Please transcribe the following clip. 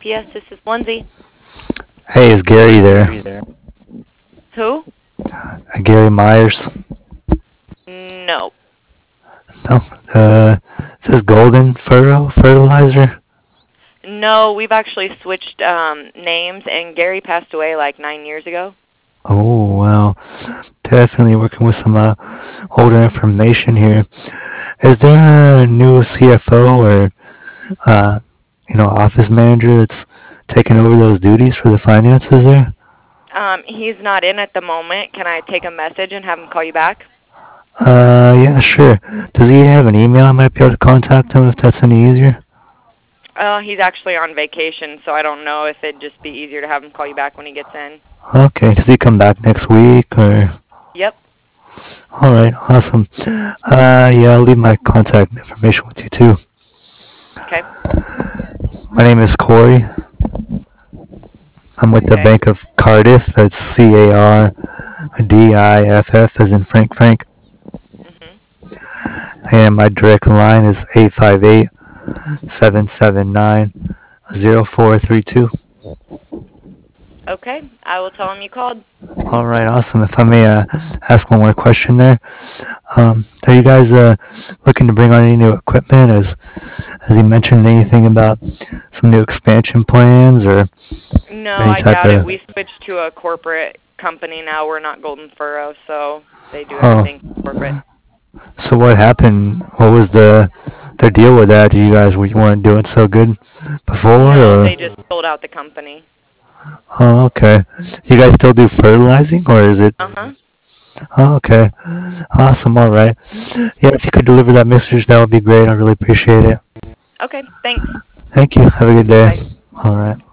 UPS. This is Lindsay. Hey, is Gary there? Who? Gary Myers? No. No. It says Golden Furrow Fertilizer. No, we've actually switched names, and Gary passed away like 9 years ago. Oh, well, definitely working with some older information here. Is there a new CFO or, office manager that's taking over those duties for the finances there? He's not in at the moment. Can I take a message and have him call you back? Yeah, sure. Does he have an email I might be able to contact him if that's any easier? He's actually on vacation, so I don't know if it'd just be easier to have him call you back when he gets in. Okay, does he come back next week or? Yep. All right, awesome. Yeah, I'll leave my contact information with you too. Okay. My name is Corey. I'm with the Okay. Bank of Cardiff. That's CARDIFF as in Frank Frank. Mhm. And my direct line is 858-779-0432. Okay. I will tell him you called. All right, awesome. If I may ask one more question there. Are you guys looking to bring on any new equipment? Has he mentioned anything about some new expansion plans or No, any I type doubt it. of? We switched to a corporate company now. We're not Golden Furrow, so they do Oh, everything corporate. so what happened? What was the deal with that? You guys weren't doing so good before, No, or? they just sold out the company. Oh, okay. You guys still do fertilizing, or is it? Uh-huh. Oh, okay. Awesome. All right. Yeah, if you could deliver that message, that would be great. I really appreciate it. Okay, thanks. Thank you. Have a good day. Bye. All right.